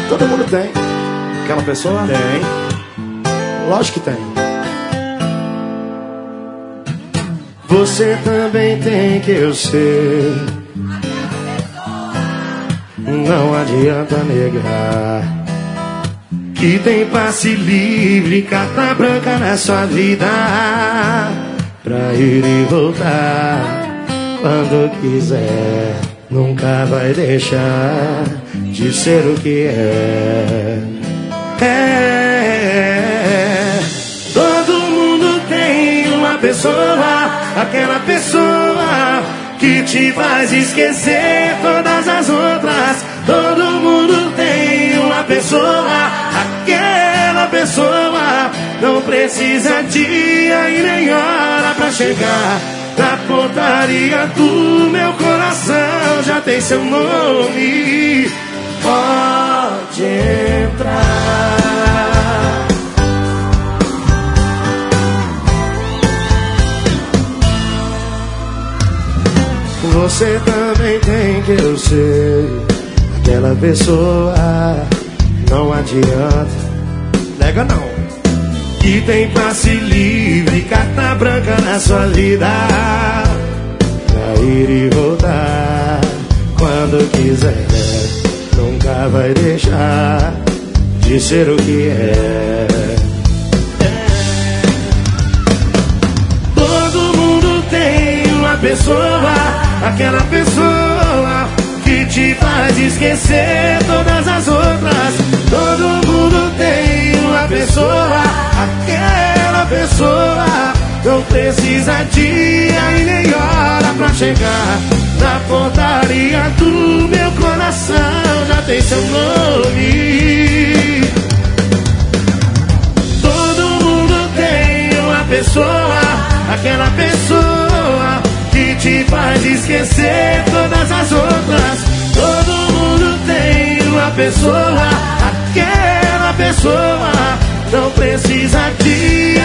Todo mundo tem. Aquela pessoa? Tem. Lógico que tem. Você também tem, que eu sei. Não adianta negar que tem passe livre, carta branca na sua vida, pra ir e voltar quando quiser. Nunca vai deixar de ser o que é. Todo mundo tem uma pessoa, aquela pessoa que te faz esquecer todas as outras. Todo mundo tem uma pessoa, aquela pessoa. Não precisa dia e nem hora pra chegar na portaria do meu coração. Já tem seu nome, pode entrar. Você também tem, que eu sei. Aquela pessoa, não adianta, nega não, que tem passe livre, carta branca na sua vida, pra ir e voltar quando quiser. Nunca vai deixar de ser o que é. Todo mundo tem uma pessoa, aquela pessoa que te faz esquecer todas as outras. Todo mundo tem uma pessoa, aquela pessoa. Não precisa dia e nem hora pra chegar na portaria do meu coração. Já tem seu nome. Todo mundo tem uma pessoa, aquela pessoa que te faz esquecer todas as outras. Todo mundo tem uma pessoa, aquela pessoa. Não precisa de